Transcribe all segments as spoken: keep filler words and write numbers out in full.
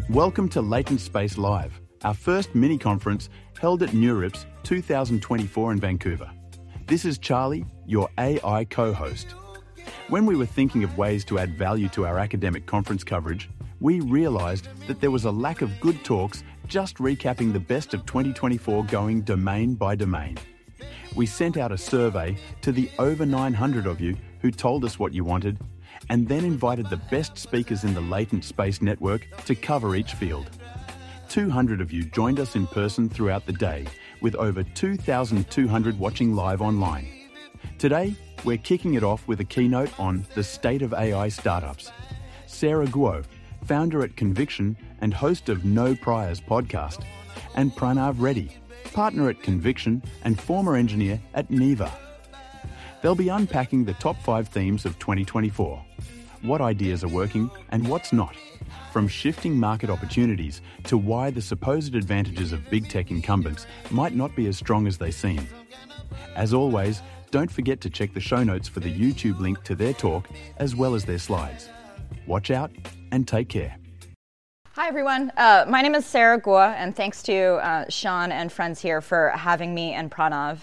Welcome to Latent Space Live, our first mini-conference held at NeurIPS two thousand twenty-four in Vancouver. This is Charlie, your A I co-host. When we were thinking of ways to add value to our academic conference coverage, we realised that there was a lack of good talks just recapping the best of twenty twenty-four going domain by domain. We sent out a survey to the over nine hundred of you who told us what you wanted, and then invited the best speakers in the Latent Space Network to cover each field. two hundred of you joined us in person throughout the day, with over two thousand two hundred watching live online. Today, we're kicking it off with a keynote on the state of A I startups. Sarah Guo, founder at Conviction and host of No Priors podcast, and Pranav Reddy, partner at Conviction and former engineer at Neeva. They'll be unpacking the top five themes of twenty twenty-four, what ideas are working and what's not, from shifting market opportunities to why the supposed advantages of big tech incumbents might not be as strong as they seem. As always, don't forget to check the show notes for the YouTube link to their talk as well as their slides. Watch out and take care. Hi, everyone. Uh, my name is Sarah Guo, and thanks to uh, Sean and friends here for having me and Pranav.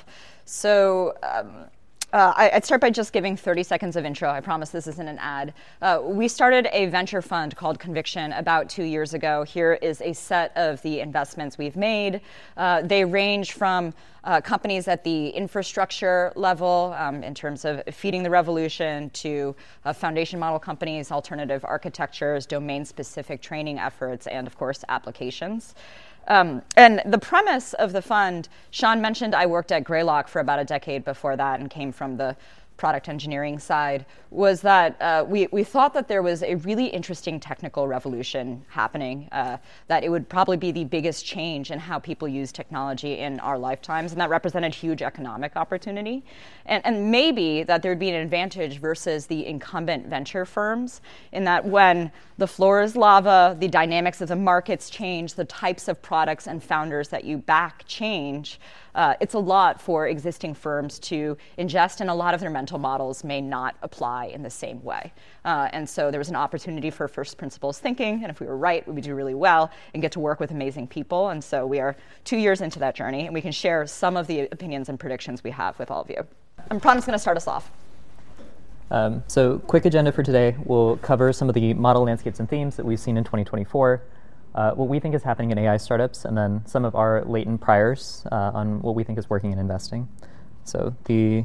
So um, uh, I, I'd start by just giving thirty seconds of intro. I promise this isn't an ad. Uh, we started a venture fund called Conviction about two years ago. Here is a set of the investments we've made. Uh, they range from Uh, companies at the infrastructure level um, in terms of feeding the revolution to uh, foundation model companies, alternative architectures, domain-specific training efforts, and of course, applications. Um, and the premise of the fund, Sean mentioned I worked at Greylock for about a decade before that and came from the product engineering side, was that uh, we, we thought that there was a really interesting technical revolution happening, uh, that it would probably be the biggest change in how people use technology in our lifetimes, and that represented huge economic opportunity. And, and maybe that there'd be an advantage versus the incumbent venture firms in that when the floor is lava, the dynamics of the markets change, the types of products and founders that you back change, Uh, it's a lot for existing firms to ingest, and a lot of their mental models may not apply in the same way. Uh, and so there was an opportunity for first principles thinking, and if we were right, we would do really well and get to work with amazing people. And so we are two years into that journey, and we can share some of the opinions and predictions we have with all of you. And Pranav's going to start us off. Um, so quick agenda for today. We'll cover some of the model landscapes and themes that we've seen in twenty twenty-four. Uh, what we think is happening in A I startups, and then some of our latent priors uh, on what we think is working in investing. So the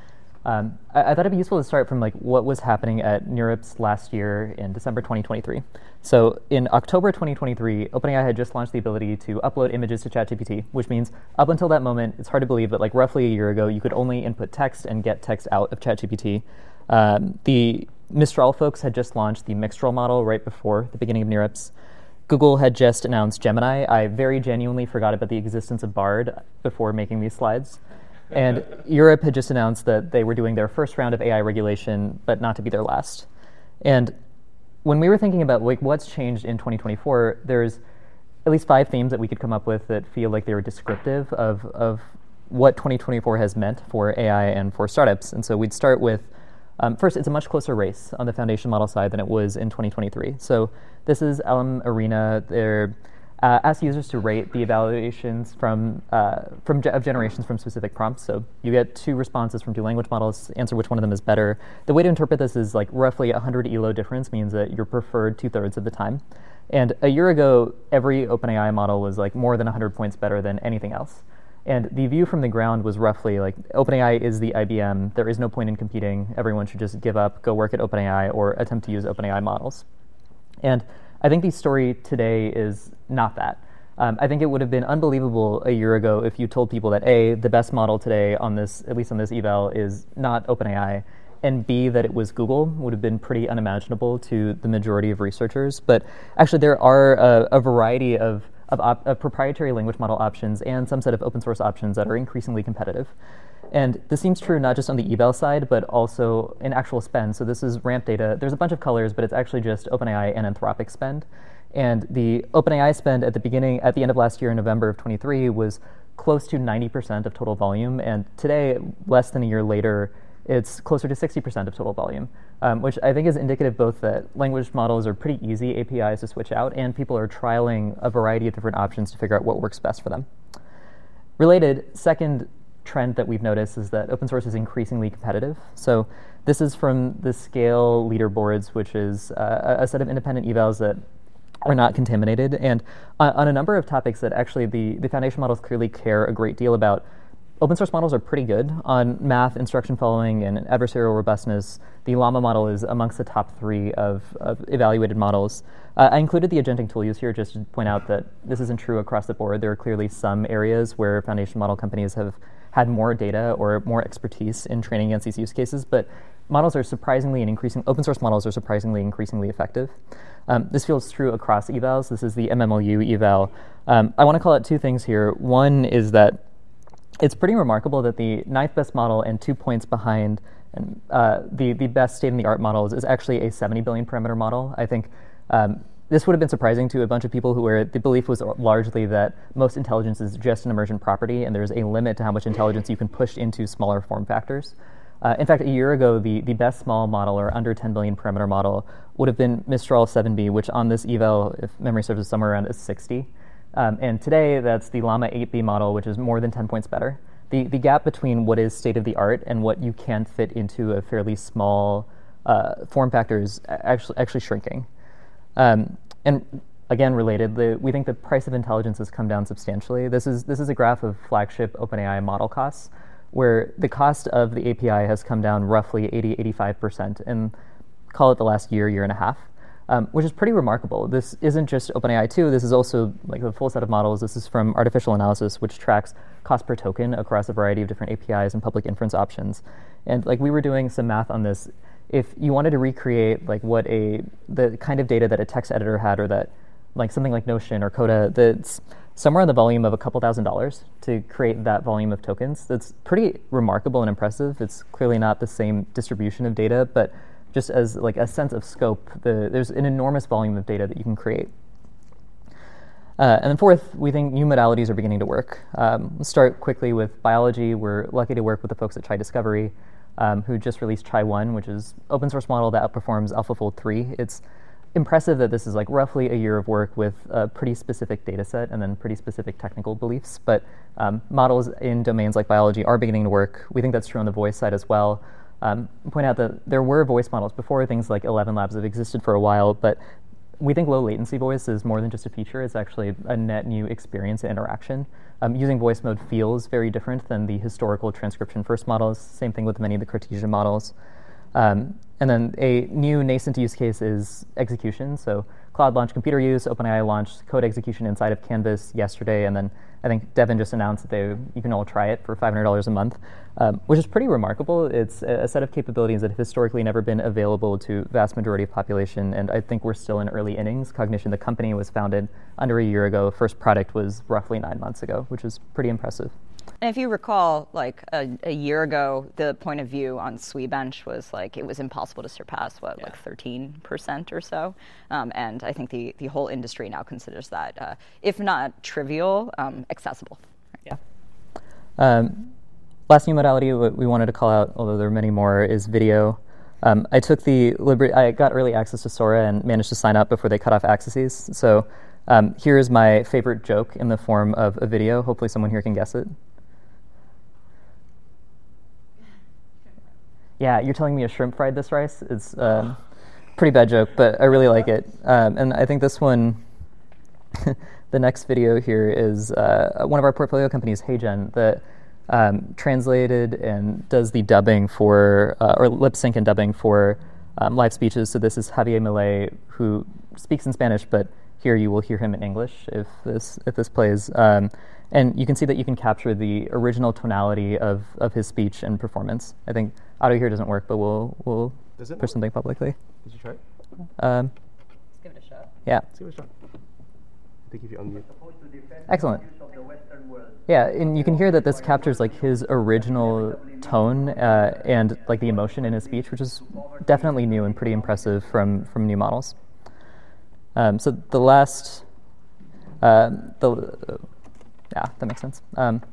um, I, I thought it'd be useful to start from like what was happening at NeurIPS last year in December twenty twenty-three. So in October twenty twenty-three, OpenAI had just launched the ability to upload images to ChatGPT, which means up until that moment, it's hard to believe, but like roughly a year ago, you could only input text and get text out of ChatGPT. Um, the Mistral folks had just launched the Mixtral model right before the beginning of NeurIPS. Google had just announced Gemini. I very genuinely forgot about the existence of Bard before making these slides. And Europe had just announced that they were doing their first round of A I regulation, but not to be their last. And when we were thinking about like what's changed in twenty twenty-four, there's at least five themes that we could come up with that feel like they were descriptive of, of what twenty twenty-four has meant for A I and for startups. And so we'd start with Um, first, it's a much closer race on the foundation model side than it was in twenty twenty-three. So this is Elm Arena. They're uh, ask users to rate the evaluations from uh, from ge- of generations from specific prompts. So you get two responses from two language models, answer which one of them is better. The way to interpret this is like roughly one hundred E L O difference means that you're preferred two-thirds of the time. And a year ago, every OpenAI model was like more than one hundred points better than anything else. And the view from the ground was roughly like, OpenAI is the I B M. There is no point in competing. Everyone should just give up, go work at OpenAI, or attempt to use OpenAI models. And I think the story today is not that. Um, I think it would have been unbelievable a year ago if you told people that A, the best model today on this, at least on this eval, is not OpenAI, and B, that it was Google would have been pretty unimaginable to the majority of researchers. But actually, there are a, a variety of Of, op- of proprietary language model options and some set of open source options that are increasingly competitive. And this seems true not just on the eval side, but also in actual spend. So this is ramp data. There's a bunch of colors, but it's actually just OpenAI and Anthropic spend. And the OpenAI spend at the beginning, at the end of last year in November of twenty-three was close to ninety percent of total volume. And today, less than a year later, it's closer to sixty percent of total volume. um, which I think is indicative both that language models are pretty easy A P Is to switch out, and people are trialing a variety of different options to figure out what works best for them. Related, second trend that we've noticed is that open source is increasingly competitive. So this is from the Scale leaderboards, which is uh, a set of independent evals that are not contaminated. And on, on a number of topics that actually the, the foundation models clearly care a great deal about, open source models are pretty good. On math, instruction following, and adversarial robustness, the Llama model is amongst the top three of, of evaluated models. Uh, I included the agentic tool use here just to point out that this isn't true across the board. There are clearly some areas where foundation model companies have had more data or more expertise in training against these use cases, but models are surprisingly and increasing, open source models are surprisingly increasingly effective. Um, this feels true across evals. This is the M M L U eval. Um, I want to call out two things here. One is that it's pretty remarkable that the ninth best model and two points behind and, uh, the, the best state-of-the-art models is actually a seventy billion parameter model. I think um, this would have been surprising to a bunch of people who were, the belief was largely that most intelligence is just an emergent property, and there's a limit to how much intelligence you can push into smaller form factors. Uh, in fact, a year ago, the, the best small model, or under ten billion parameter model, would have been Mistral seven B, which on this eval, if memory serves, is somewhere around a sixty. Um, and today, that's the Llama eight B model, which is more than ten points better. The, the gap between what is state-of-the-art and what you can fit into a fairly small uh, form factor is actually, actually shrinking. Um, and again, related, the, we think the price of intelligence has come down substantially. This is, this is a graph of flagship OpenAI model costs, where the cost of the A P I has come down roughly eighty, eighty-five percent in, call it the last year, year and a half, um, which is pretty remarkable. This isn't just OpenAI two, this is also like the full set of models. This is from Artificial Analysis, which tracks cost per token across a variety of different A P Is and public inference options. And like we were doing some math on this. If you wanted to recreate like what a, the kind of data that a text editor had, or that like something like Notion or Coda, that's somewhere in the volume of a couple thousand dollars to create that volume of tokens. That's pretty remarkable and impressive. It's clearly not the same distribution of data, but just as like a sense of scope, the, there's an enormous volume of data that you can create. Uh, and then fourth, we think new modalities are beginning to work. Um, let's start quickly with biology. We're lucky to work with the folks at ChaiDiscovery, um, who just released Chai one, which is open source model that outperforms AlphaFold three. It's impressive that this is like roughly a year of work with a pretty specific data set and then pretty specific technical beliefs. But um, models in domains like biology are beginning to work. We think that's true on the voice side as well. Um, point out that there were voice models before. Things like Eleven Labs have existed for a while, but we think low latency voice is more than just a feature. It's actually a net new experience and interaction. Um, using voice mode feels very different than the historical transcription first models. Same thing with many of the Cartesian models. Um, and then a new nascent use case is execution. So Cloud launched computer use. OpenAI launched code execution inside of Canvas yesterday, and then I think Devin just announced that they you can all try it for five hundred dollars a month, um, which is pretty remarkable. It's a, a set of capabilities that have historically never been available to vast majority of population, and I think we're still in early innings. Cognition, the company, was founded under a year ago. First product was roughly nine months ago, which is pretty impressive. And if you recall, like a, a year ago, the point of view on SWE-bench was like it was impossible to surpass, what, yeah. like thirteen percent or so. Um, and I think the, the whole industry now considers that, uh, if not trivial, um, accessible. Yeah. Um, last new modality we wanted to call out, although there are many more, is video. Um, I took the liberty, I got early access to Sora and managed to sign up before they cut off accesses. So um, here is my favorite joke in the form of a video. Hopefully someone here can guess it. Yeah, you're telling me a shrimp fried this rice? It's a uh, pretty bad joke, but I really like it. Um, and I think this one, the next video here is uh, one of our portfolio companies, HeyGen, that um, translated and does the dubbing for, uh, or lip sync and dubbing for um, live speeches. So this is Javier Milei, who speaks in Spanish, but here you will hear him in English if this if this plays. Um, and you can see that you can capture the original tonality of, of his speech and performance. I think audio here doesn't work, but we'll we'll push work? something publicly. Did you try it? Um, Let's give it a shot. Yeah. Let's give it a shot. I think if you unmute. Excellent. Yeah, and you can hear that this captures like his original tone uh, and like the emotion in his speech, which is definitely new and pretty impressive from from new models. Um, so the last, uh, the uh, yeah, that makes sense. Um,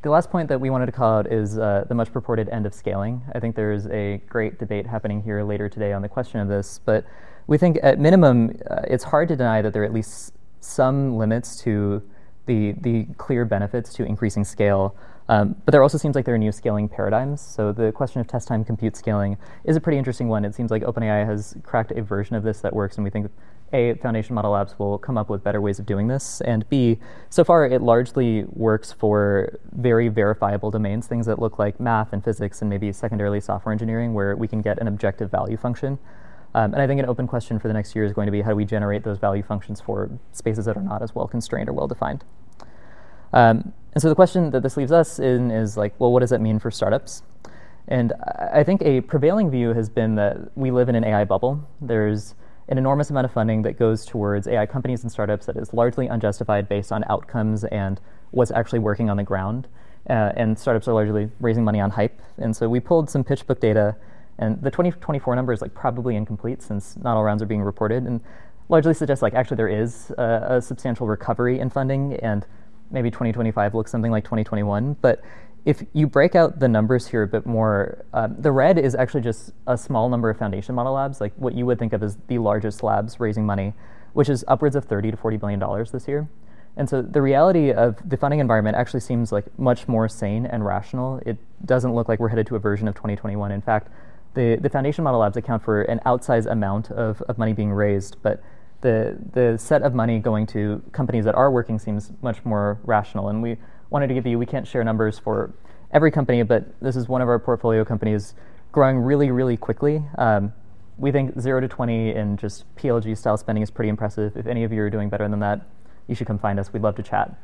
the last point that we wanted to call out is uh, the much purported end of scaling. I think there's a great debate happening here later today on the question of this, but we think at minimum, uh, it's hard to deny that there are at least some limits to the, the clear benefits to increasing scale. Um, but there also seems like there are new scaling paradigms. So the question of test time compute scaling is a pretty interesting one. It seems like OpenAI has cracked a version of this that works, and we think A, Foundation Model Labs will come up with better ways of doing this, and B, so far it largely works for very verifiable domains, things that look like math and physics and maybe secondarily software engineering, where we can get an objective value function. Um, and I think an open question for the next year is going to be how do we generate those value functions for spaces that are not as well constrained or well defined. Um, and so the question that this leaves us in is like, well, what does that mean for startups? And I think a prevailing view has been that we live in an A I bubble. There's an enormous amount of funding that goes towards A I companies and startups that is largely unjustified based on outcomes and what's actually working on the ground. Uh, and startups are largely raising money on hype. And so we pulled some PitchBook data, and the twenty twenty-four number is like probably incomplete since not all rounds are being reported, and largely suggests like actually there is a, a substantial recovery in funding, and maybe twenty twenty-five looks something like twenty twenty-one. But if you break out the numbers here a bit more, um, the red is actually just a small number of foundation model labs, like what you would think of as the largest labs raising money, which is upwards of thirty to forty billion dollars this year. And so the reality of the funding environment actually seems like much more sane and rational. It doesn't look like we're headed to a version of twenty twenty-one. In fact, the, the foundation model labs account for an outsized amount of, of money being raised, but the the set of money going to companies that are working seems much more rational. And we wanted to give you, we can't share numbers for every company, but this is one of our portfolio companies growing really, really quickly. Um, we think zero to twenty in just P L G style spending is pretty impressive. If any of you are doing better than that, you should come find us. We'd love to chat.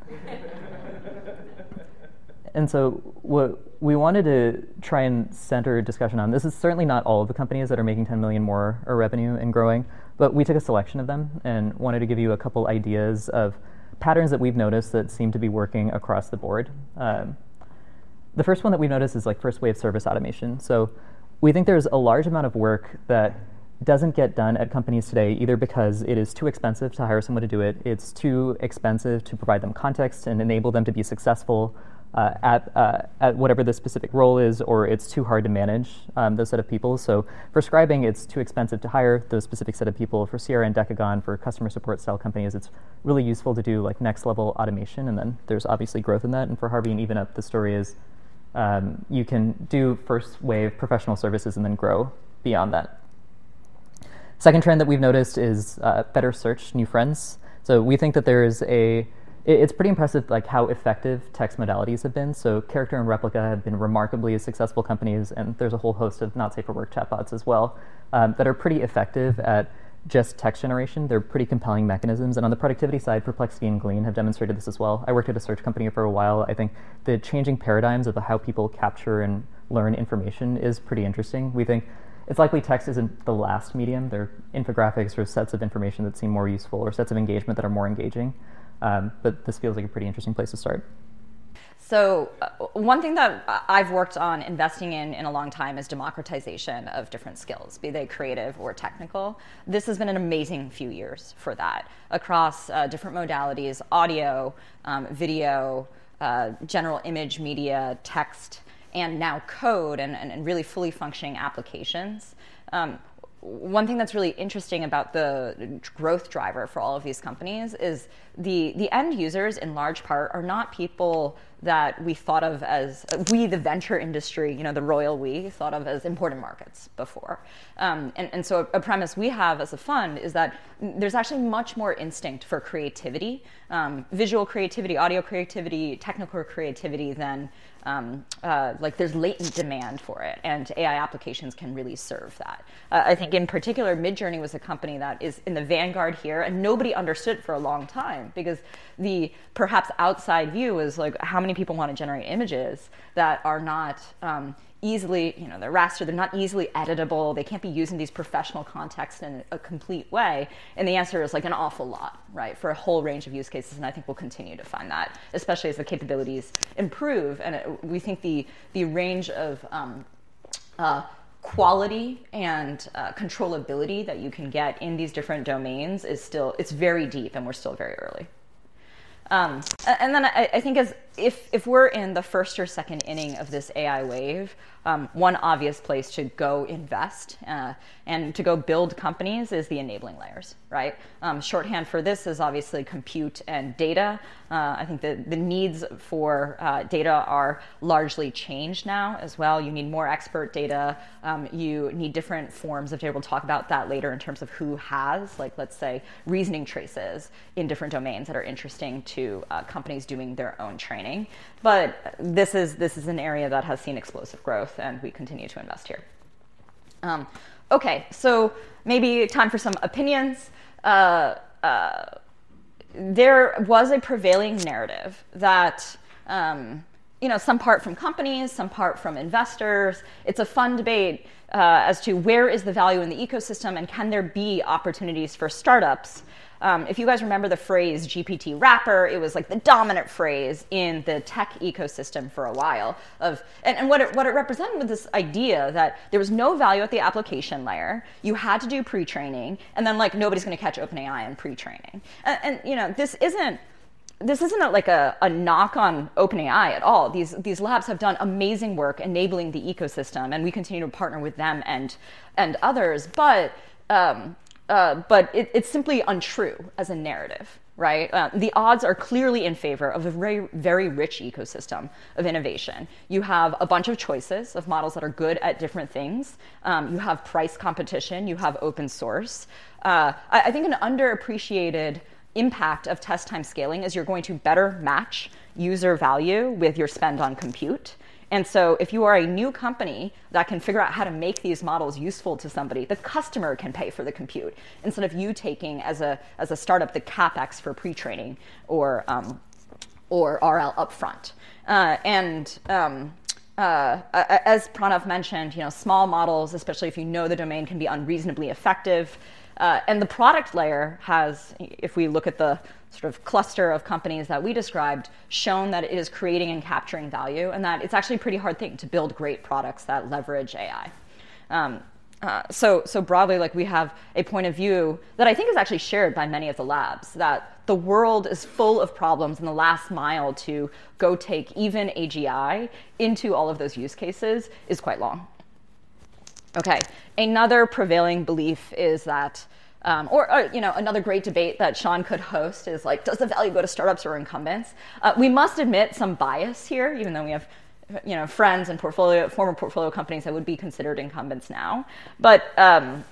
And so what we wanted to try and center discussion on, this is certainly not all of the companies that are making ten million more or revenue and growing, but we took a selection of them and wanted to give you a couple ideas of patterns that we've noticed that seem to be working across the board. Um, the first one that we've noticed is like first wave service automation. So we think there's a large amount of work that doesn't get done at companies today, either because it is too expensive to hire someone to do it, it's too expensive to provide them context and enable them to be successful uh, at, uh, at whatever the specific role is, or it's too hard to manage um, those set of people. So for scribing, it's too expensive to hire those specific set of people. For Sierra and Decagon, for customer support style companies, it's really useful to do like next level automation, and then there's obviously growth in that. And for Harvey and Even Up, the story is um, you can do first wave professional services and then grow beyond that. Second trend that we've noticed is uh, better search, new friends. So we think that there is a, it's pretty impressive like how effective text modalities have been. So Character and Replica have been remarkably successful companies, and there's a whole host of not safe for work chatbots as well um, that are pretty effective at just text generation. They're pretty compelling mechanisms. And on the productivity side, Perplexity and Glean have demonstrated this as well. I worked at a search company for a while. I think the changing paradigms of how people capture and learn information is pretty interesting. We think it's likely text isn't the last medium. There are infographics or sets of information that seem more useful, or sets of engagement that are more engaging. Um, but this feels like a pretty interesting place to start. So uh, one thing that I've worked on investing in in a long time is democratization of different skills, be they creative or technical. This has been an amazing few years for that across uh, different modalities: audio, um, video, uh, general image media, text, and now code and, and, and really fully functioning applications. Um, one thing that's really interesting about the growth driver for all of these companies is the, the end users, in large part, are not people that we thought of as, we, the venture industry, you know, the royal we, thought of as important markets before. Um, and, and so a premise we have as a fund is that there's actually much more instinct for creativity, um, visual creativity, audio creativity, technical creativity than Um, uh, like there's latent demand for it, and A I applications can really serve that. Uh, I think in particular, Midjourney was a company that is in the vanguard here, and nobody understood it for a long time, because the perhaps outside view is like, how many people want to generate images that are not um, easily, you know, they're raster, they're not easily editable, they can't be used in these professional contexts in a complete way? And the answer is like an awful lot, right, for a whole range of use cases, and I think we'll continue to find that, especially as the capabilities improve. And it, we think the, the range of um, uh, quality and uh, controllability that you can get in these different domains is still, it's very deep, and we're still very early. Um, and then I, I think as if if we're in the first or second inning of this A I wave, um, one obvious place to go invest uh, and to go build companies is the enabling layers, right? Um, shorthand for this is obviously compute and data. Uh, I think the, the needs for uh, data are largely changed now as well. You need more expert data. Um, you need different forms of data. We'll talk about that later in terms of who has, like, let's say, reasoning traces in different domains that are interesting to uh, companies doing their own training. But this is this is an area that has seen explosive growth, and we continue to invest here. Um, okay, so maybe time for some opinions. Uh, uh, there was a prevailing narrative that, um, you know, some part from companies, some part from investors. It's a fun debate uh, as to where is the value in the ecosystem and can there be opportunities for startups. Um, if you guys remember the phrase G P T wrapper, it was like the dominant phrase in the tech ecosystem for a while. Of and, and what it what it represented was this idea that there was no value at the application layer. You had to do pre-training, and then like nobody's going to catch OpenAI in pre-training. And, and you know this isn't this isn't a, like a, a knock on OpenAI at all. These these labs have done amazing work enabling the ecosystem, and we continue to partner with them and and others. But um, Uh, but it, it's simply untrue as a narrative, right? Uh, the odds are clearly in favor of a very, very rich ecosystem of innovation. You have a bunch of choices of models that are good at different things. Um, you have price competition. You have open source. Uh, I, I think an underappreciated impact of test time scaling is you're going to better match user value with your spend on compute. And so if you are a new company that can figure out how to make these models useful to somebody, the customer can pay for the compute instead of you taking, as a as a startup, the CapEx for pre-training or, um, or R L upfront. Uh, and um, uh, as Pranav mentioned, you know, small models, especially if you know the domain, can be unreasonably effective. Uh, and the product layer has, if we look at the sort of cluster of companies that we described, shown that it is creating and capturing value, and that it's actually a pretty hard thing to build great products that leverage A I. Um, uh, so, so broadly, like we have a point of view that I think is actually shared by many of the labs, that the world is full of problems, and the last mile to go take even A G I into all of those use cases is quite long. Okay, another prevailing belief is that Um, or, or, you know, another great debate that Sean could host is like, does the value go to startups or incumbents? Uh, we must admit some bias here, even though we have, you know, friends and portfolio, former portfolio companies that would be considered incumbents now. But, um,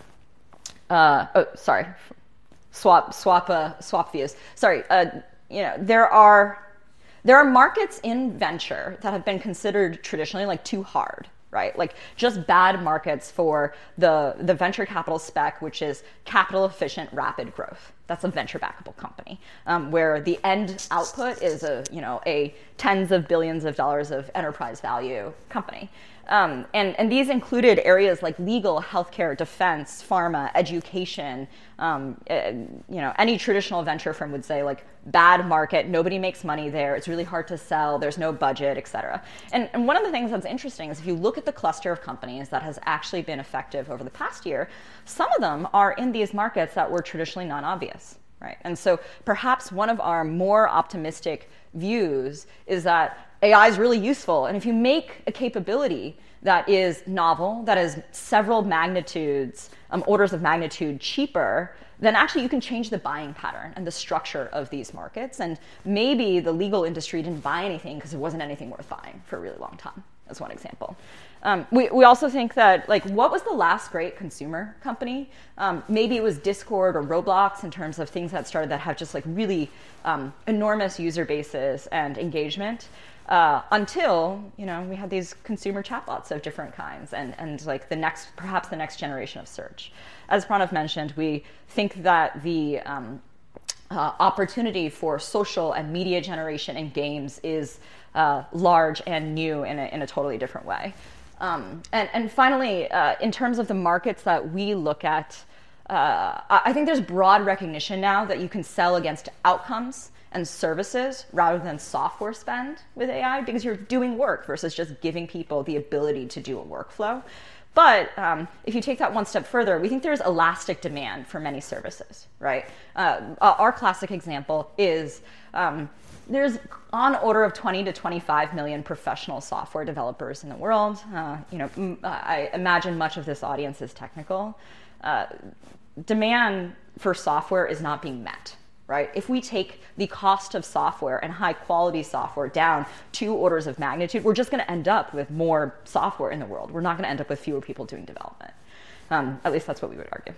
uh, oh, sorry, swap, swap, uh, swap views. Sorry, uh, you know, there are there are markets in venture that have been considered traditionally like too hard. Right, like just bad markets for the, the venture capital spec, which is capital efficient, rapid growth. That's a venture backable company, um, where the end output is a you know a tens of billions of dollars of enterprise value company. Um, and, and these included areas like legal, healthcare, defense, pharma, education. Um, uh, you know, any traditional venture firm would say like bad market, nobody makes money there, it's really hard to sell, there's no budget, et cetera. And, and one of the things that's interesting is if you look at the cluster of companies that has actually been effective over the past year, some of them are in these markets that were traditionally non-obvious, right? And so perhaps one of our more optimistic views is that A I is really useful, and if you make a capability that is novel, that is several magnitudes, um, orders of magnitude cheaper, then actually you can change the buying pattern and the structure of these markets. And maybe the legal industry didn't buy anything because there wasn't anything worth buying for a really long time, as one example. Um, we, we also think that, like, what was the last great consumer company? Um, maybe it was Discord or Roblox in terms of things that started that have just like really um, enormous user bases and engagement. Uh, until, you know, we had these consumer chatbots of different kinds and, and like the next, perhaps the next generation of search. As Pranav mentioned, we think that the um, uh, opportunity for social and media generation in games is uh, large and new in a, in a totally different way. Um, and, and finally, uh, in terms of the markets that we look at, uh, I think there's broad recognition now that you can sell against outcomes and services rather than software spend with A I because you're doing work versus just giving people the ability to do a workflow. But um, if you take that one step further, we think there's elastic demand for many services, right? Uh, our classic example is um, there's on order of twenty to twenty-five million professional software developers in the world. Uh, you know, m- I imagine much of this audience is technical. Uh, demand for software is not being met, right? If we take the cost of software and high quality software down two orders of magnitude, we're just going to end up with more software in the world. We're not going to end up with fewer people doing development. Um, at least that's what we would argue.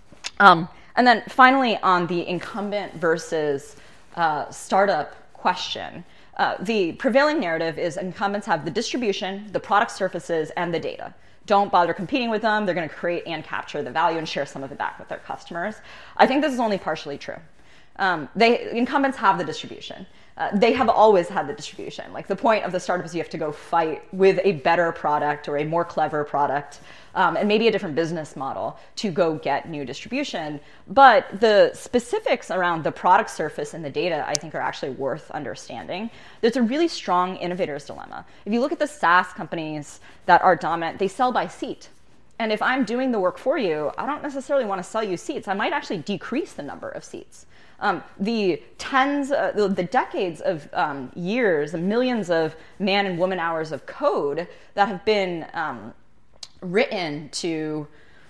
Um, and then finally, on the incumbent versus uh, startup question, uh, the prevailing narrative is incumbents have the distribution, the product surfaces, and the data. Don't bother competing with them. They're going to create and capture the value and share some of it back with their customers. I think this is only partially true. Um, they incumbents have the distribution. Uh, they have always had the distribution. Like the point of the startup is you have to go fight with a better product or a more clever product um, and maybe a different business model to go get new distribution. But the specifics around the product surface and the data, I think, are actually worth understanding. There's a really strong innovator's dilemma. If you look at the SaaS companies that are dominant, they sell by seat. And if I'm doing the work for you, I don't necessarily want to sell you seats. I might actually decrease the number of seats. Um, the tens, uh, the, the decades of um, years, the millions of man and woman hours of code that have been um, written to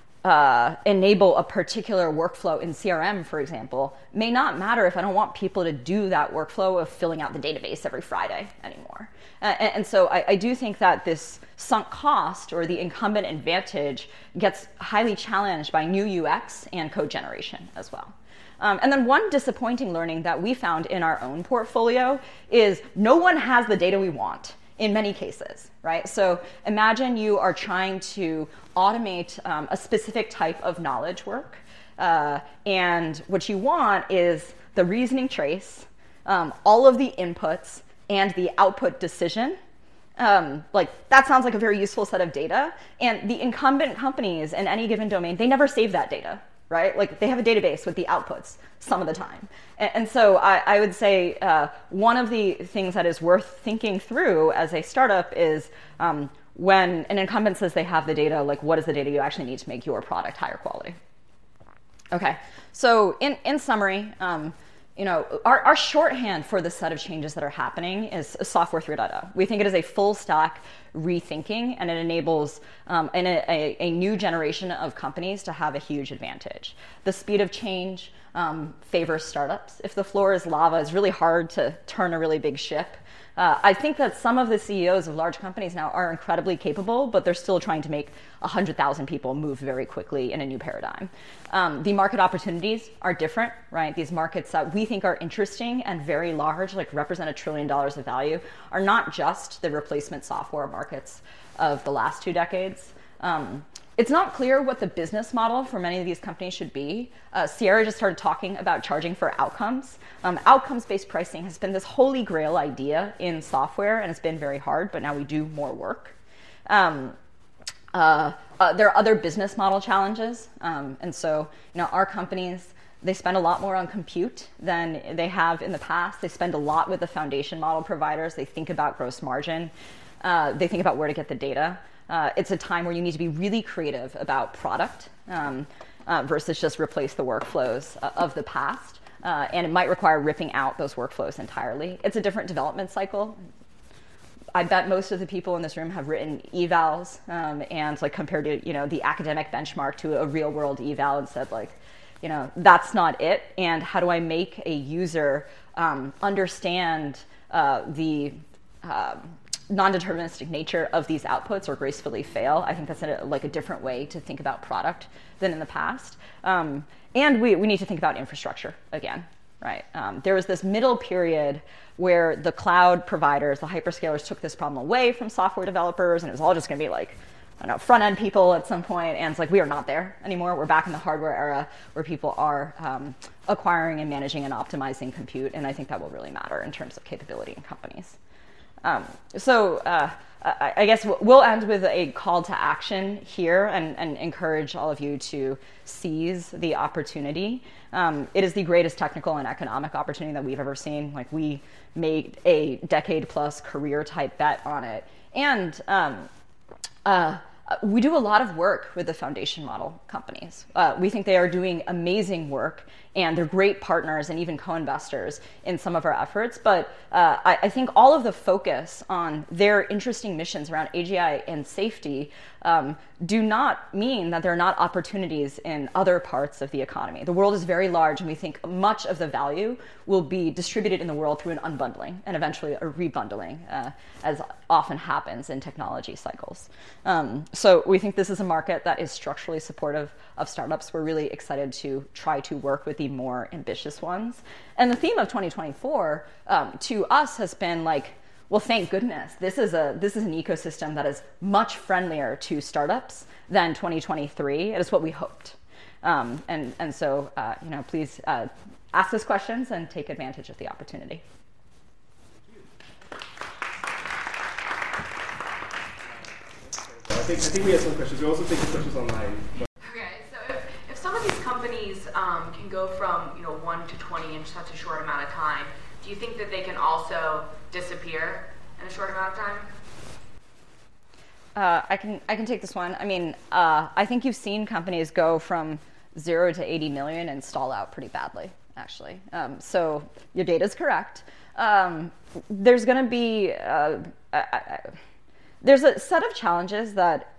uh, enable a particular workflow in C R M, for example, may not matter if I don't want people to do that workflow of filling out the database every Friday anymore. Uh, and, and so I, I do think that this sunk cost or the incumbent advantage gets highly challenged by new U X and code generation as well. Um, and then one disappointing learning that we found in our own portfolio is no one has the data we want in many cases, right? So imagine you are trying to automate um, a specific type of knowledge work, uh, and what you want is the reasoning trace, um, all of the inputs, and the output decision. Um, like that sounds like a very useful set of data, and the incumbent companies in any given domain, they never save that data. Right? Like they have a database with the outputs some of the time. And, and so I, I would say uh, one of the things that is worth thinking through as a startup is um, when an incumbent says they have the data, like what is the data you actually need to make your product higher quality? Okay, so in, in summary, um, you know, our, our shorthand for the set of changes that are happening is Software three point oh. We think it is a full stack rethinking, and it enables um, an, a, a new generation of companies to have a huge advantage. The speed of change um, favors startups. If the floor is lava, it's really hard to turn a really big ship. Uh, I think that some of the C E Os of large companies now are incredibly capable, but they're still trying to make one hundred thousand people move very quickly in a new paradigm. Um, the market opportunities are different, right? These markets that we think are interesting and very large, like represent a trillion dollars of value, are not just the replacement software markets of the last two decades. Um, It's not clear what the business model for many of these companies should be. Uh, Sierra just started talking about charging for outcomes. Um, outcomes-based pricing has been this holy grail idea in software, and it's been very hard, but now we do more work. Um, uh, uh, there are other business model challenges, um, and so you know our companies, they spend a lot more on compute than they have in the past. They spend a lot with the foundation model providers. They think about gross margin. Uh, they think about where to get the data. Uh, it's a time where you need to be really creative about product um, uh, versus just replace the workflows uh, of the past. Uh, and it might require ripping out those workflows entirely. It's a different development cycle. I bet most of the people in this room have written evals um, and like compared to you know the academic benchmark to a real world eval and said like, you know, that's not it. And how do I make a user um, understand uh, the um, non-deterministic nature of these outputs or gracefully fail? I think that's a, like a different way to think about product than in the past. Um, and we, we need to think about infrastructure again, right? Um, there was this middle period where the cloud providers, the hyperscalers, took this problem away from software developers, and it was all just going to be like, I don't know, front-end people at some point, and it's like we are not there anymore. We're back in the hardware era where people are um, acquiring and managing and optimizing compute, and I think that will really matter in terms of capability in companies. Um, so uh, I, I guess we'll end with a call to action here and, and encourage all of you to seize the opportunity. Um, it is the greatest technical and economic opportunity that we've ever seen. Like we made a decade plus career type bet on it. And um, uh, Uh, we do a lot of work with the foundation model companies. Uh, we think they are doing amazing work, and they're great partners and even co-investors in some of our efforts. But uh, I, I think all of the focus on their interesting missions around A G I and safety um, do not mean that there are not opportunities in other parts of the economy. The world is very large, and we think much of the value will be distributed in the world through an unbundling and eventually a rebundling, uh, as often happens in technology cycles. Um, so we think this is a market that is structurally supportive of startups. We're really excited to try to work with the more ambitious ones. And the theme of twenty twenty-four um, to us has been like, well, thank goodness. This is a this is an ecosystem that is much friendlier to startups than twenty twenty-three. It is what we hoped. Um, and, and so, uh, you know, please uh, ask us questions and take advantage of the opportunity. I think, I think we have some questions. We're also taking questions online. Okay, so if, if some of these companies um, can go from you know one to twenty in such a short amount of time, do you think that they can also disappear in a short amount of time? Uh, I can I can take this one. I mean, uh, I think you've seen companies go from zero to eighty million and stall out pretty badly, actually. Um, so your data is correct. Um, there's going to be uh, I, I, there's a set of challenges that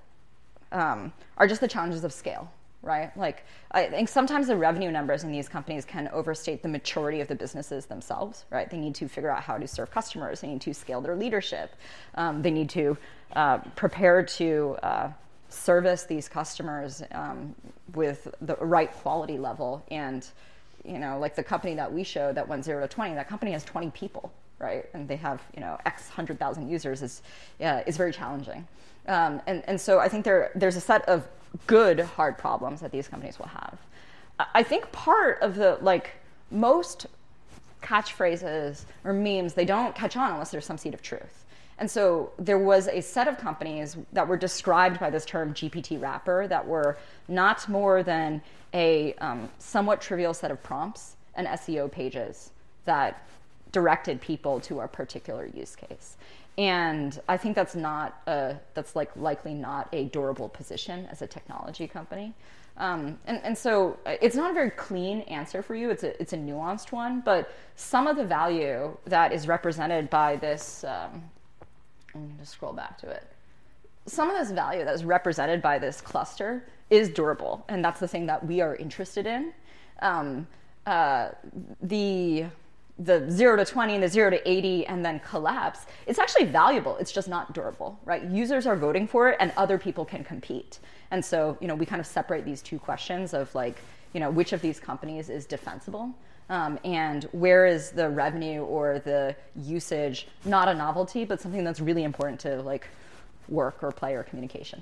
um, are just the challenges of scale, right? Like, I think sometimes the revenue numbers in these companies can overstate the maturity of the businesses themselves, right? They need to figure out how to serve customers. They need to scale their leadership. Um, they need to uh, prepare to uh, service these customers um, with the right quality level. And, you know, like the company that we showed that went zero to twenty, that company has twenty people, right? And they have, you know, X hundred thousand users is, uh, is very challenging. Um, and, and so I think there there's a set of good hard problems that these companies will have. I think part of the, like, most catchphrases or memes, they don't catch on unless there's some seed of truth. And so there was a set of companies that were described by this term G P T wrapper that were not more than a um, somewhat trivial set of prompts and S E O pages that directed people to a particular use case. And I think that's not a, that's like likely not a durable position as a technology company. Um, and, and so it's not a very clean answer for you. It's a, it's a nuanced one, but some of the value that is represented by this, um, I'm going to scroll back to it. Some of this value that is represented by this cluster is durable, and that's the thing that we are interested in. Um, uh, the the zero to twenty and the zero to eighty and then collapse, it's actually valuable. It's just not durable, right? Users are voting for it and other people can compete. And so, you know, we kind of separate these two questions of like, you know, which of these companies is defensible um, and where is the revenue or the usage not a novelty, but something that's really important to like work or play or communication.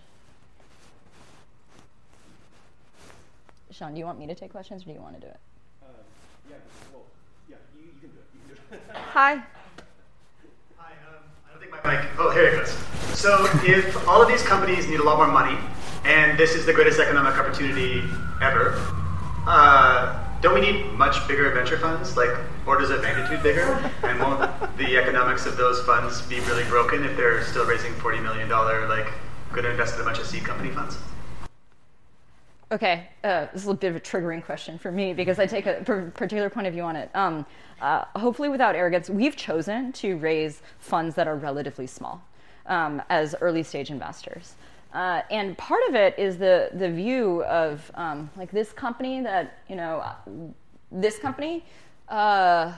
Sean, do you want me to take questions or do you want to do it? Um, yeah, well, yeah, you, you can do it. You can do it. Hi. Hi, um, I don't think my mic, oh, here it goes. So if all of these companies need a lot more money, and this is the greatest economic opportunity ever, uh, don't we need much bigger venture funds, like orders of magnitude bigger? And won't the economics of those funds be really broken if they're still raising forty million dollars, like, going to invest in a bunch of seed company funds? Okay, uh, this is a bit of a triggering question for me because I take a particular point of view on it. Um, uh, hopefully without arrogance, we've chosen to raise funds that are relatively small um, as early stage investors. Uh, and part of it is the, the view of um, like this company that, you know, this company, uh,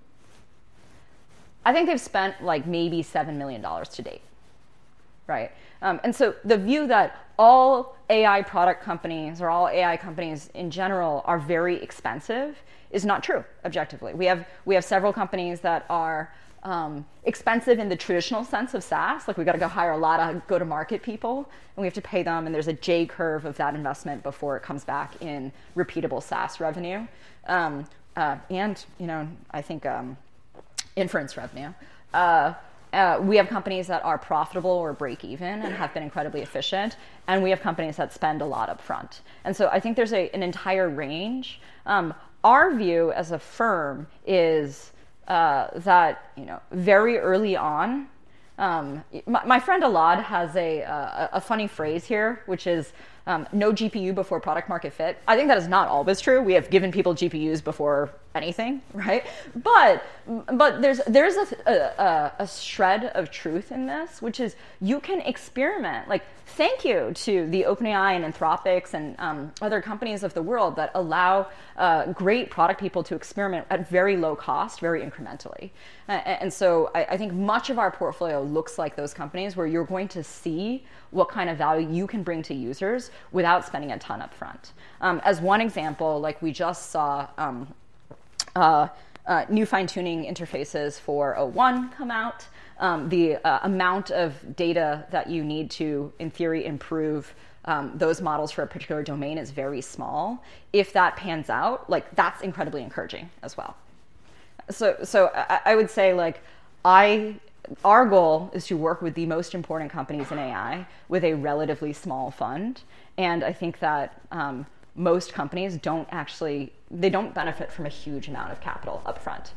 I think they've spent like maybe seven million dollars to date, right? Um, and so the view that all A I product companies or all A I companies in general are very expensive is not true, objectively. We have, we have several companies that are um, expensive in the traditional sense of SaaS, like we've got to go hire a lot of go-to-market people, and we have to pay them, and there's a J curve of that investment before it comes back in repeatable SaaS revenue. Um, uh, and, you know, I think um, inference revenue. Uh, Uh, we have companies that are profitable or break even and have been incredibly efficient, and we have companies that spend a lot up front. And so I think there's a, an entire range. Um, our view as a firm is uh, that, you know, very early on, Um, my, my friend Alad has a, a, a funny phrase here, which is um, no G P U before product market fit. I think that is not always true. We have given people G P Us before anything, right? But but there's there's a, a, a shred of truth in this, which is you can experiment. Like, thank you to the OpenAI and Anthropics and um, other companies of the world that allow uh, great product people to experiment at very low cost, very incrementally. Uh, and so I, I think much of our portfolio looks like those companies where you're going to see what kind of value you can bring to users without spending a ton up front. Um, as one example, like we just saw um, uh, uh, new fine-tuning interfaces for O one come out. Um, the uh, amount of data that you need to, in theory, improve um, those models for a particular domain is very small. If that pans out, like that's incredibly encouraging as well. So, so I, I would say, like, I, our goal is to work with the most important companies in A I with a relatively small fund, and I think that um, most companies don't actually, they don't benefit from a huge amount of capital upfront.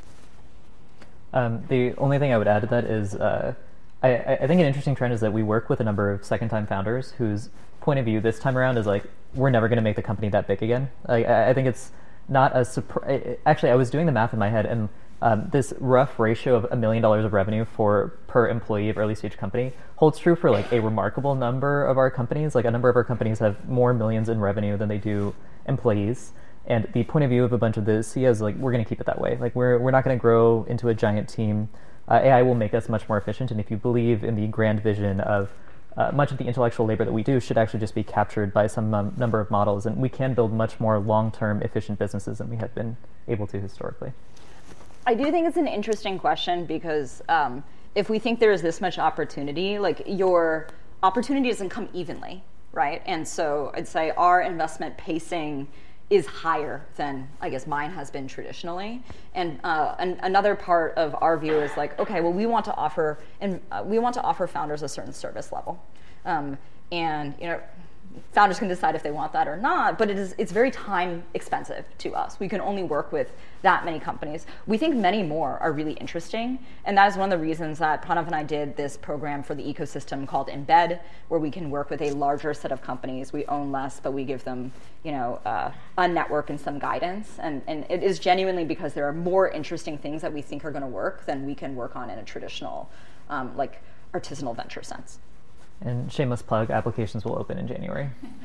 Um, the only thing I would add to that is uh, I, I think an interesting trend is that we work with a number of second-time founders whose point of view this time around is like, we're never going to make the company that big again. Like, I, I think it's not a surprise. Actually, I was doing the math in my head, and um, this rough ratio of a million dollars of revenue for per employee of early-stage company holds true for like a remarkable number of our companies. Like a number of our companies have more millions in revenue than they do employees. And the point of view of a bunch of the C E Os, like, we're going to keep it that way. Like, we're we're not going to grow into a giant team. Uh, A I will make us much more efficient. And if you believe in the grand vision of uh, much of the intellectual labor that we do should actually just be captured by some um, number of models, and we can build much more long-term efficient businesses than we have been able to historically. I do think it's an interesting question because um, if we think there is this much opportunity, like your opportunity doesn't come evenly, right? And so I'd say our investment pacing is higher than I guess mine has been traditionally. And, uh, and another part of our view is like, okay, well, we want to offer and uh, we want to offer founders a certain service level, um, and you know, founders can decide if they want that or not. But it is it's very time expensive to us. We can only work with that many companies. We think many more are really interesting, and that is one of the reasons that Pranav and I did this program for the ecosystem called Embed, where we can work with a larger set of companies. We own less, but we give them, you know, uh, a network and some guidance. And, and it is genuinely because there are more interesting things that we think are going to work than we can work on in a traditional, um, like, artisanal venture sense. And shameless plug, applications will open in January.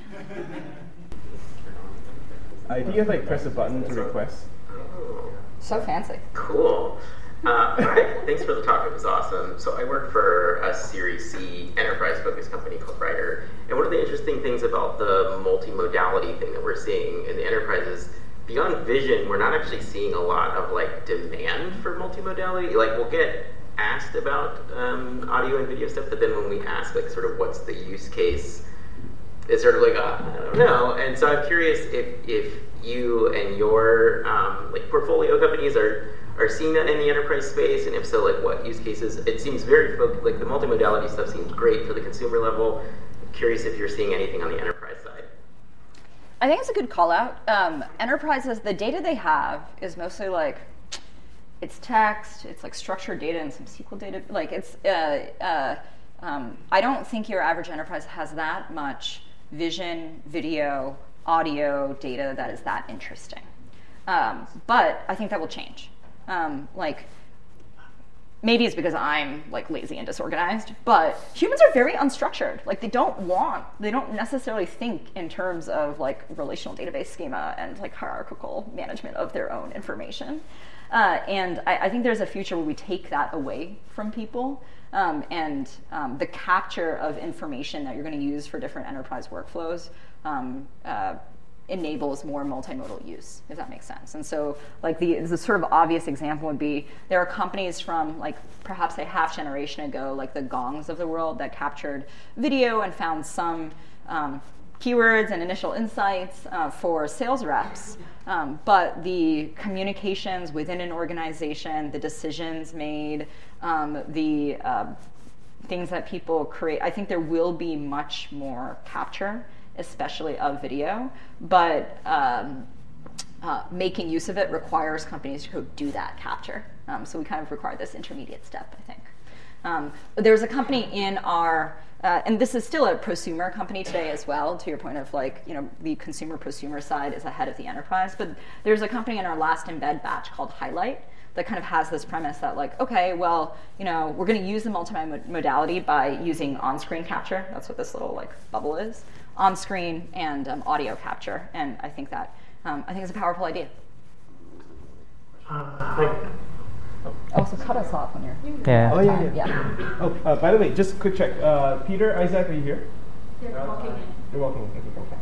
I think you have like press a button to request. So fancy. Cool. Uh, all right, thanks for the talk. It was awesome. So I work for a Series C enterprise-focused company called Writer. And one of the interesting things about the multimodality thing that we're seeing in the enterprise is beyond vision, we're not actually seeing a lot of like demand for multimodality. Like we'll get asked about um, audio and video stuff, but then when we ask like sort of what's the use case, it's sort of like, uh, I don't know. And so I'm curious if if you and your um, like portfolio companies are are seeing that in the enterprise space, and if so, like what use cases? It seems very focused, like the multimodality stuff seems great for the consumer level. I'm curious if you're seeing anything on the enterprise side. I think it's a good call out. Um, enterprises, the data they have is mostly like, it's text, it's like structured data and some S Q L data. Like it's, uh, uh, um, I don't think your average enterprise has that much vision, video, audio data that is that interesting. Um, but I think that will change. Um, like, maybe it's because I'm like lazy and disorganized, but humans are very unstructured. Like they don't want, they don't necessarily think in terms of like relational database schema and like hierarchical management of their own information. Uh, and I, I think there's a future where we take that away from people, um, and um, the capture of information that you're going to use for different enterprise workflows um, uh, enables more multimodal use, if that makes sense. And so like the, the sort of obvious example would be there are companies from like perhaps a half generation ago, like the Gongs of the world that captured video and found some um, keywords and initial insights uh, for sales reps. Um, but the communications within an organization, the decisions made, um, the uh, things that people create, I think there will be much more capture, especially of video, but um, uh, making use of it requires companies to go do that capture. Um, so we kind of require this intermediate step, I think. Um, there's a company in our, uh, and this is still a prosumer company today as well, to your point of like, you know, the consumer prosumer side is ahead of the enterprise, but there's a company in our last embed batch called Highlight that kind of has this premise that like, okay, well, you know, we're going to use the multimodality by using on-screen capture. That's what this little like bubble is, on-screen and um, audio capture, and I think that um, I think it's a powerful idea. Uh, Also, cut us off when you're. Yeah. Oh yeah, yeah. Yeah. Oh, uh, by the way, just a quick check. Uh, Peter, Isaac, are you here? They're walking in. You're walking in. Okay, okay.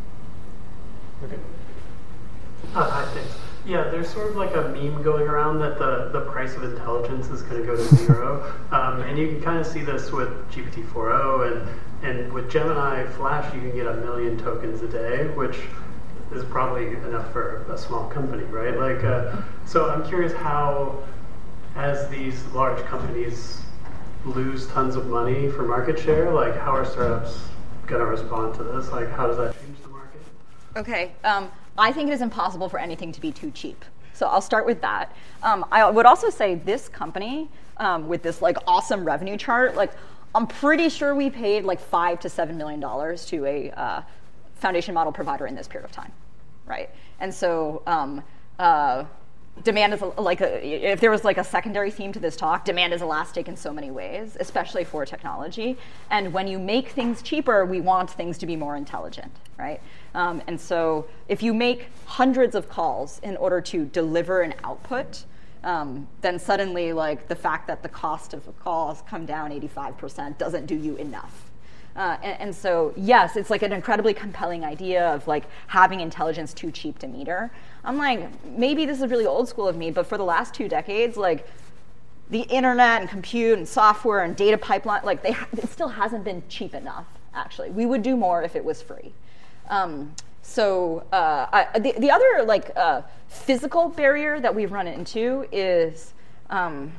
Okay. Uh, hi, thanks. Yeah, there's sort of like a meme going around that the, the price of intelligence is going to go to zero. um, and you can kind of see this with G P T four o, and, and with Gemini Flash, you can get a million tokens a day, which is probably enough for a small company, right? Like, uh, so I'm curious how, as these large companies lose tons of money for market share, like how are startups going to respond to this? Like, how does that change the market? Okay, um, I think it is impossible for anything to be too cheap. So I'll start with that. Um, I would also say this company, um, with this like awesome revenue chart, like I'm pretty sure we paid like five to seven million dollars to a uh, foundation model provider in this period of time, right? And so um, uh, demand is a, like a, if there was like a secondary theme to this talk, demand is elastic in so many ways, especially for technology. And when you make things cheaper, we want things to be more intelligent, right? Um, and so if you make hundreds of calls in order to deliver an output, um, then suddenly like the fact that the cost of a call has come down eighty-five percent doesn't do you enough. Uh, and, and so, yes, it's like an incredibly compelling idea of like having intelligence too cheap to meter. I'm like, maybe this is really old school of me, but for the last two decades, like the internet and compute and software and data pipeline, like they ha- it still hasn't been cheap enough, actually. We would do more if it was free. Um, so uh, I, the, the other like uh, physical barrier that we've run into is um,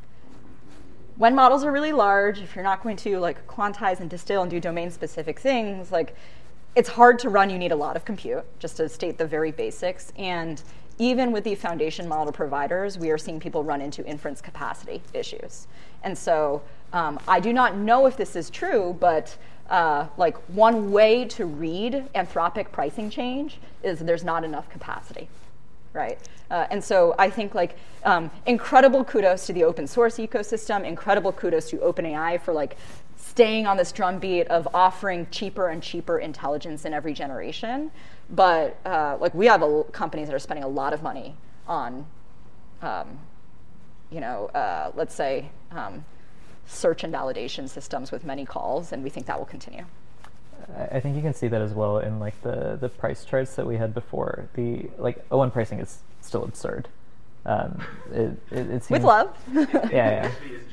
when models are really large, if you're not going to like quantize and distill and do domain-specific things, like it's hard to run. You need a lot of compute, just to state the very basics. And even with the foundation model providers, we are seeing people run into inference capacity issues. And so um, I do not know if this is true, but uh, like one way to read Anthropic pricing change is there's not enough capacity. Right, uh, and so I think like um, incredible kudos to the open source ecosystem, incredible kudos to OpenAI for like staying on this drumbeat of offering cheaper and cheaper intelligence in every generation. But uh, like we have a, companies that are spending a lot of money on, um, you know, uh, let's say um, search and validation systems with many calls, and we think that will continue. I think you can see that as well in like the, the price charts that we had before. The like O one pricing is still absurd. Um, it, it, it seems, with love. Yeah, yeah.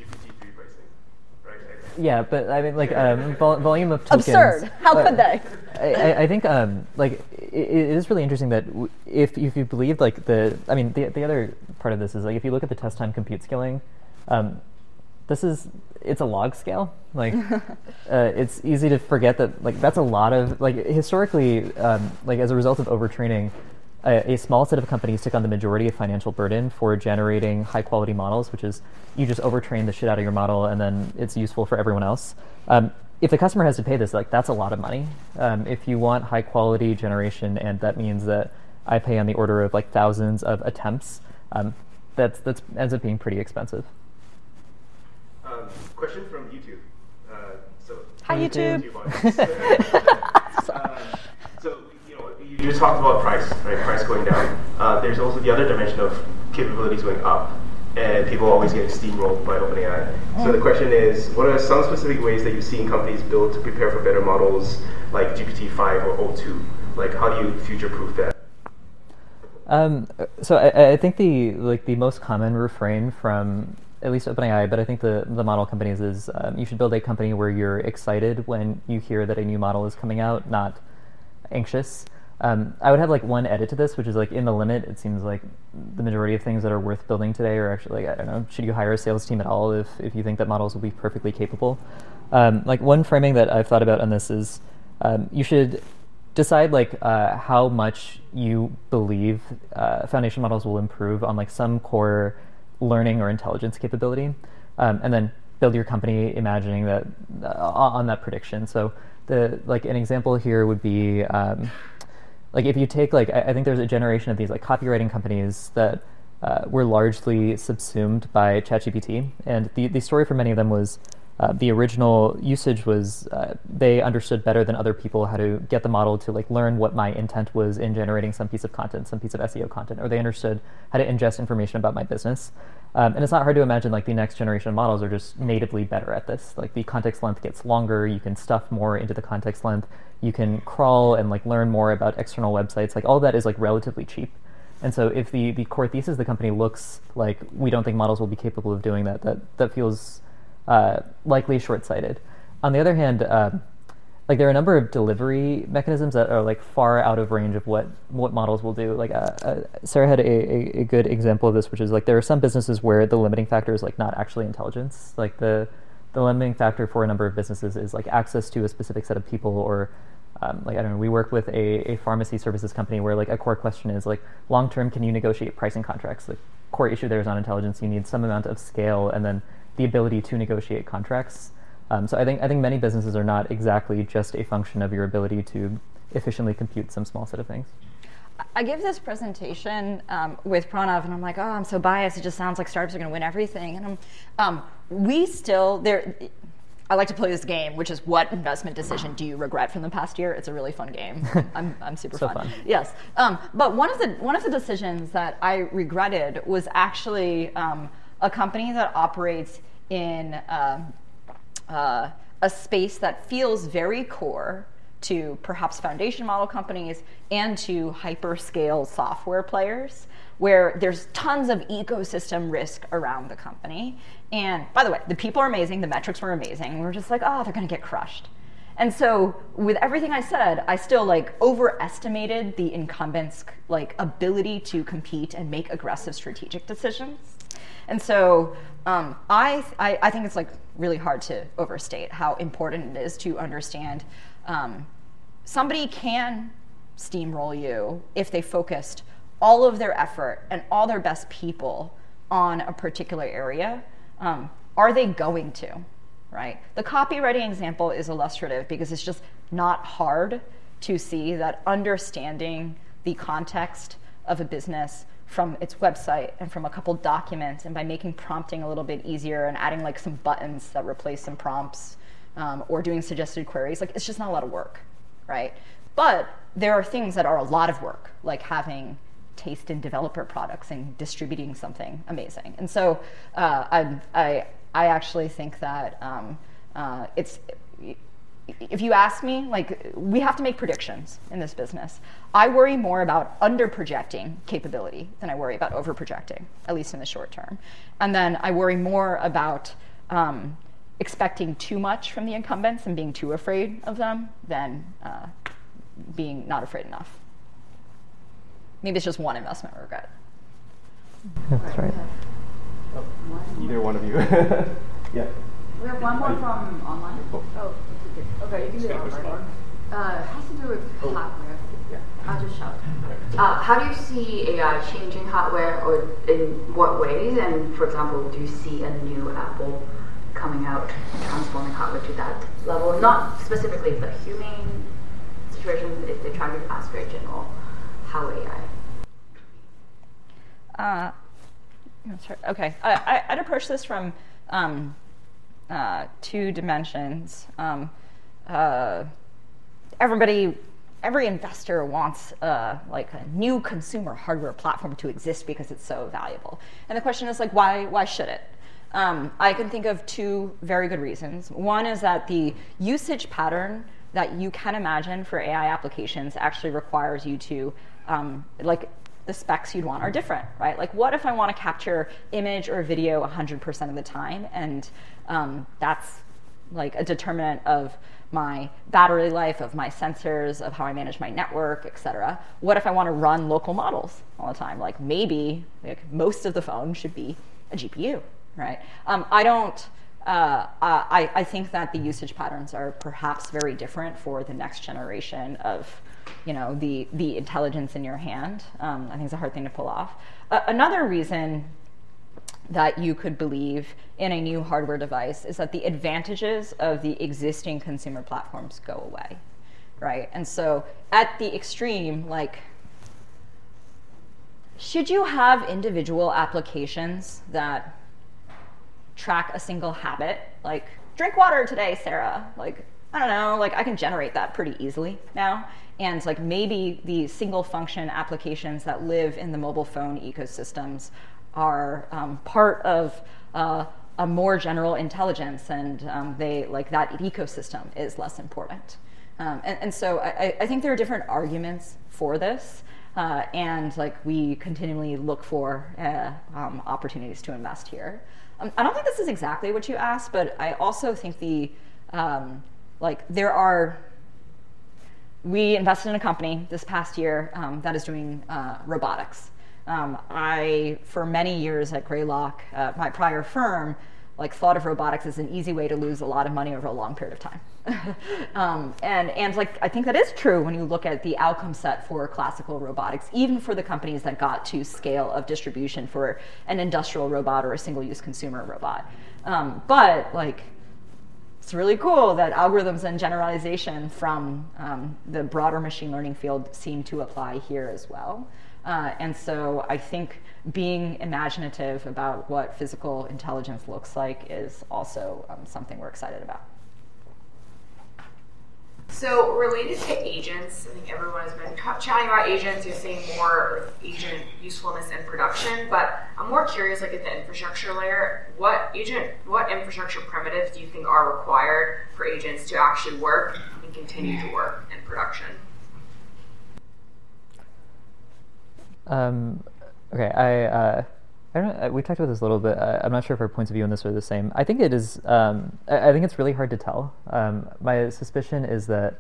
Yeah, but I mean, like um, vol- volume of tokens. Absurd. How uh, could they? I, I think um, like it, it is really interesting that w- if if you believe like the, I mean, the the other part of this is like if you look at the test time compute scaling, um, this is it's a log scale. Like uh, it's easy to forget that like that's a lot of like historically um, like as a result of overtraining. A, a small set of companies took on the majority of financial burden for generating high-quality models, which is you just overtrain the shit out of your model and then it's useful for everyone else. Um, if the customer has to pay this, like that's a lot of money. Um, if you want high-quality generation, and that means that I pay on the order of like thousands of attempts, um, that's that's ends up being pretty expensive. Um, question from YouTube. Uh, so Hi, YouTube. um, so. You just talked about price, right? Price going down. Uh, there's also the other dimension of capabilities going up, and people always getting steamrolled by OpenAI. Mm. So the question is, what are some specific ways that you've seen companies build to prepare for better models like G P T five or O two? Like, how do you future-proof that? Um, so I, I think the like the most common refrain from at least OpenAI, but I think the the model companies is um, you should build a company where you're excited when you hear that a new model is coming out, not anxious. Um, I would have like one edit to this, which is like in the limit, it seems like the majority of things that are worth building today are actually like, I don't know, should you hire a sales team at all if, if you think that models will be perfectly capable? Um, like one framing that I've thought about on this is um, you should decide like uh, how much you believe uh, foundation models will improve on like some core learning or intelligence capability. Um, and then build your company imagining that uh, on that prediction. So the like an example here would be um, like if you take like I, I think there's a generation of these like copywriting companies that uh, were largely subsumed by ChatGPT, and the the story for many of them was uh, the original usage was uh, they understood better than other people how to get the model to like learn what my intent was in generating some piece of content, some piece of S E O content, or they understood how to ingest information about my business. Um, and it's not hard to imagine like the next generation of models are just natively better at this. Like the context length gets longer, you can stuff more into the context length, you can crawl and like learn more about external websites. Like all that is like relatively cheap. And so if the, the core thesis of the company looks like we don't think models will be capable of doing that, that, that feels uh, likely short-sighted. On the other hand, uh, like there are a number of delivery mechanisms that are like far out of range of what what models will do. Like uh, uh, Sarah had a, a, a good example of this, which is like there are some businesses where the limiting factor is like not actually intelligence. Like the the limiting factor for a number of businesses is like access to a specific set of people, or um, like I don't know. We work with a, a pharmacy services company where like a core question is like long term, can you negotiate pricing contracts? The core issue there is not intelligence. You need some amount of scale and then the ability to negotiate contracts. Um, so I think I think many businesses are not exactly just a function of your ability to efficiently compute some small set of things. I give this presentation um, with Pranav, and I'm like, oh, I'm so biased. It just sounds like startups are going to win everything. And I'm, um, we still there. I like to play this game, which is what investment decision do you regret from the past year? It's a really fun game. I'm I'm super so fun. fun. Yes, um, but one of the one of the decisions that I regretted was actually um, a company that operates in. Um, Uh, a space that feels very core to perhaps foundation model companies and to hyperscale software players, where there's tons of ecosystem risk around the company. And by the way, the people are amazing, the metrics were amazing. We were just like, oh, they're going to get crushed. And so with everything I said, I still like overestimated the incumbents' like ability to compete and make aggressive strategic decisions. And so um, I, I I think it's like really hard to overstate how important it is to understand um, somebody can steamroll you if they focused all of their effort and all their best people on a particular area. Um, are they going to, right? The copywriting example is illustrative because it's just not hard to see that understanding the context of a business from its website and from a couple documents, and by making prompting a little bit easier and adding like some buttons that replace some prompts um, or doing suggested queries, like it's just not a lot of work, right? But there are things that are a lot of work, like having taste in developer products and distributing something amazing. And so uh, I, I, I actually think that um, uh, it's, if you ask me, like, we have to make predictions in this business. I worry more about under-projecting capability than I worry about over-projecting, at least in the short term. And then I worry more about um, expecting too much from the incumbents and being too afraid of them than uh, being not afraid enough. Maybe it's just one investment regret. That's right. Oh, either one of you. Yeah. We have one more from online. Oh. Oh, okay, you can do it online. Uh, it has to do with Oh. hardware. Yeah. I'll just shout. Uh, how do you see A I changing hardware, or in what ways? And for example, do you see a new Apple coming out, transforming hardware to that level? Not specifically the humane situation, if they try to ask very general, how A I? Uh, okay, I, I, I'd approach this from um, uh, two dimensions. Um, uh, everybody, every investor wants uh, like a new consumer hardware platform to exist because it's so valuable. And the question is like, why, why should it? Um, I can think of two very good reasons. One is that the usage pattern that you can imagine for A I applications actually requires you to, um, like, the specs you'd want are different, right? Like, what if I want to capture image or video one hundred percent of the time, and um, that's like a determinant of my battery life, of my sensors, of how I manage my network, et cetera. What if I want to run local models all the time? Like, maybe like most of the phone should be a G P U, right? Um, I don't. Uh, I, I think that the usage patterns are perhaps very different for the next generation of, you know, the, the intelligence in your hand. Um, I think it's a hard thing to pull off. Uh, another reason that you could believe in a new hardware device is that the advantages of the existing consumer platforms go away, right? And so at the extreme, like, should you have individual applications that track a single habit? Like, drink water today, Sarah. Like, I don't know, like I can generate that pretty easily now. And like maybe the single function applications that live in the mobile phone ecosystems are um, part of uh, a more general intelligence, and um, they like that ecosystem is less important. Um, and, and so I, I think there are different arguments for this, uh, and like we continually look for uh, um, opportunities to invest here. Um, I don't think this is exactly what you asked, but I also think the um, like there are. We invested in a company this past year um, that is doing uh, robotics. Um, I, for many years at Greylock, uh, my prior firm, like thought of robotics as an easy way to lose a lot of money over a long period of time. um, and and like I think that is true when you look at the outcome set for classical robotics, even for the companies that got to scale of distribution for an industrial robot or a single-use consumer robot. Um, but like, it's really cool that algorithms and generalization from um, the broader machine learning field seem to apply here as well. Uh, and so I think being imaginative about what physical intelligence looks like is also um, something we're excited about. So related to agents, I think everyone has been chatting about agents. You're seeing more agent usefulness in production, but I'm more curious, like at the infrastructure layer, what agent, what infrastructure primitives do you think are required for agents to actually work and continue to work in production? Um, okay, I, uh, I don't know, we talked about this a little bit. I, I'm not sure if our points of view on this are the same. I think it is, um, I, I think it's really hard to tell. Um, my suspicion is that,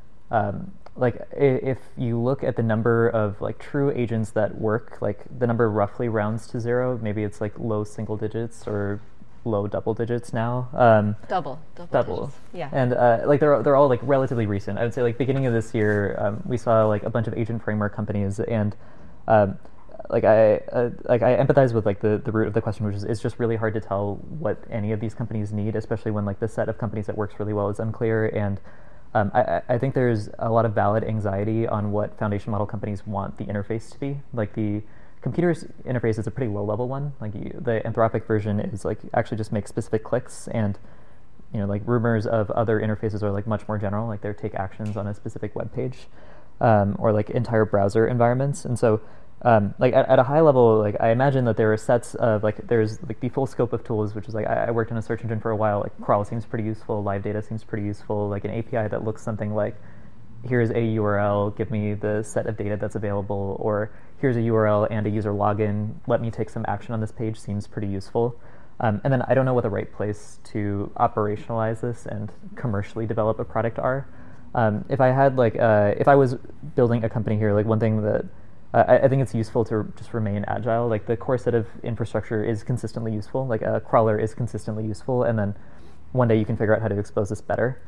um, like, if you look at the number of, like, true agents that work, like, the number roughly rounds to zero. Maybe it's, like, low single digits or low double digits now. Um, double. Double. Double. Digits. Yeah. And, uh, like, they're, they're all, like, relatively recent. I would say, like, beginning of this year, um, we saw, like, a bunch of agent framework companies, and Um, like I uh, like I empathize with like the, the root of the question, which is it's just really hard to tell what any of these companies need, especially when like the set of companies that works really well is unclear. And um, I, I think there's a lot of valid anxiety on what foundation model companies want the interface to be. Like the computer's interface is a pretty low level one. Like you, the Anthropic version is like actually just make specific clicks, and you know like rumors of other interfaces are like much more general, like they're take actions on a specific web page. Um, or like entire browser environments. And so um, like at, at a high level, like I imagine that there are sets of like, there's like the full scope of tools, which is like, I, I worked in a search engine for a while, like crawl seems pretty useful, live data seems pretty useful, like an A P I that looks something like, here's a U R L, give me the set of data that's available, or here's a U R L and a user login, let me take some action on this page seems pretty useful. Um, and then I don't know what the right place to operationalize this and commercially develop a product are. Um, if I had like, uh, if I was building a company here, like one thing that uh, I, I think it's useful to just remain agile. Like the core set of infrastructure is consistently useful. Like a crawler is consistently useful, and then one day you can figure out how to expose this better.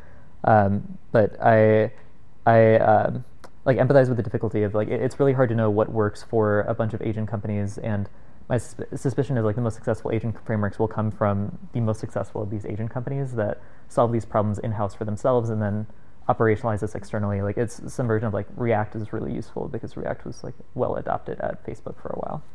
Um, but I, I um, like empathize with the difficulty of like it, it's really hard to know what works for a bunch of agent companies, and my sus- suspicion is like the most successful agent frameworks will come from the most successful of these agent companies that solve these problems in-house for themselves and then operationalize this externally. Like it's some version of like React is really useful because React was like well adopted at Facebook for a while.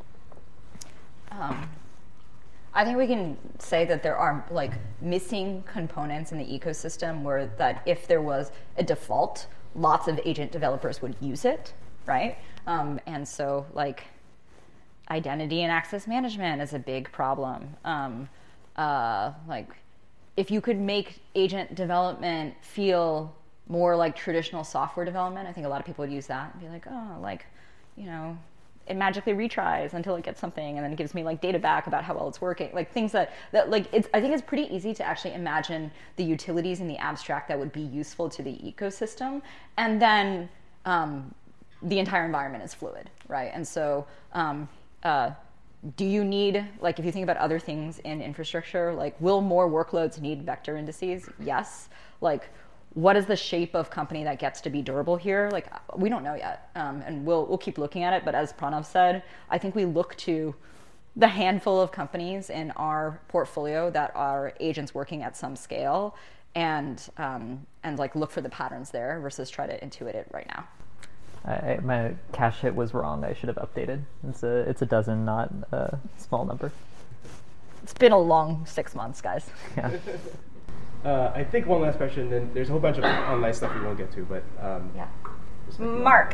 Um, I think we can say that there are like missing components in the ecosystem where that if there was a default, lots of agent developers would use it, right? Um, and so like identity and access management is a big problem. Um, uh, like if you could make agent development feel more like traditional software development, I think a lot of people would use that and be like, oh, like, you know, it magically retries until it gets something and then it gives me like data back about how well it's working. Like things that, that like, it's, I think it's pretty easy to actually imagine the utilities in the abstract that would be useful to the ecosystem. And then um, the entire environment is fluid, right? And so, um, uh, do you need, like if you think about other things in infrastructure, like will more workloads need vector indices? Yes. Like what is the shape of company that gets to be durable here? Like we don't know yet. Um, and we'll we'll keep looking at it. But as Pranav said, I think we look to the handful of companies in our portfolio that are agents working at some scale, and um, and like look for the patterns there versus try to intuit it right now. I, my cache hit was wrong. I should have updated. It's a it's a dozen, not a small number. It's been a long six months, guys. Yeah. Uh, I think one last question, and there's a whole bunch of online stuff we won't get to, but um, yeah. Mark.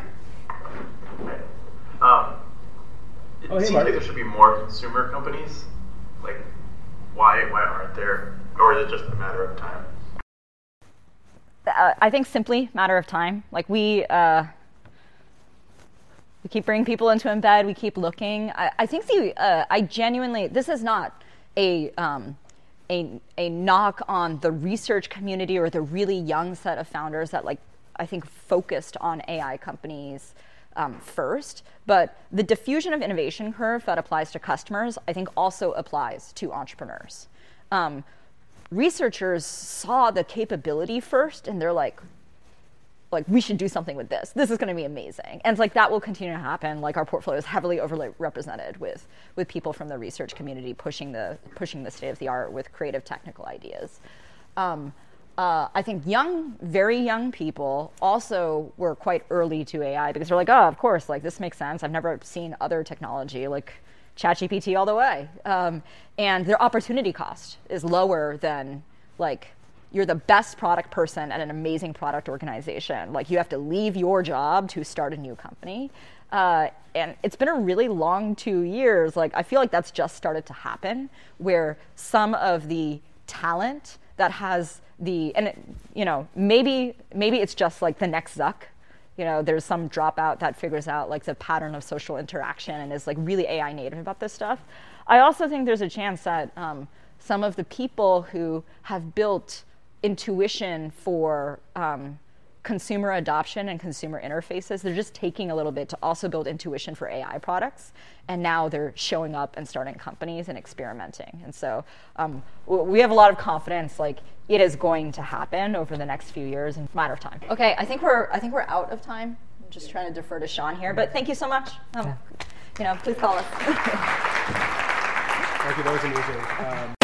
Um, it oh, hey, seems Mark. like there should be more consumer companies. Like, why why aren't there? Or is it just a matter of time? Uh, I think simply matter of time. Like we uh, we keep bringing people into embed. We keep looking. I, I think the uh, I genuinely this is not a um, a a knock on the research community or the really young set of founders that like I think focused on A I companies um, first. But the diffusion of innovation curve that applies to customers, I think, also applies to entrepreneurs. Um, researchers saw the capability first, and they're like, like we should do something with this. This is going to be amazing, and it's like that will continue to happen. Like our portfolio is heavily overrepresented with with people from the research community pushing the pushing the state of the art with creative technical ideas. Um, uh, I think young, very young people also were quite early to A I because they're like, oh, of course, like this makes sense. I've never seen other technology like ChatGPT all the way, um, and their opportunity cost is lower than like you're the best product person at an amazing product organization. Like you have to leave your job to start a new company, uh, and it's been a really long two years. Like I feel like that's just started to happen, where some of the talent that has the and it, you know maybe maybe it's just like the next Zuck. You know, there's some dropout that figures out like the pattern of social interaction and is like really A I native about this stuff. I also think there's a chance that um, some of the people who have built intuition for um, consumer adoption and consumer interfaces, they're just taking a little bit to also build intuition for A I products. And now they're showing up and starting companies and experimenting. And so um, we have a lot of confidence, like it is going to happen over the next few years in a matter of time. Okay, I think we're I think we're out of time. I'm just trying to defer to Sean here, but thank you so much. Um, yeah. You know, please call us. Thank you, that was amazing. Um,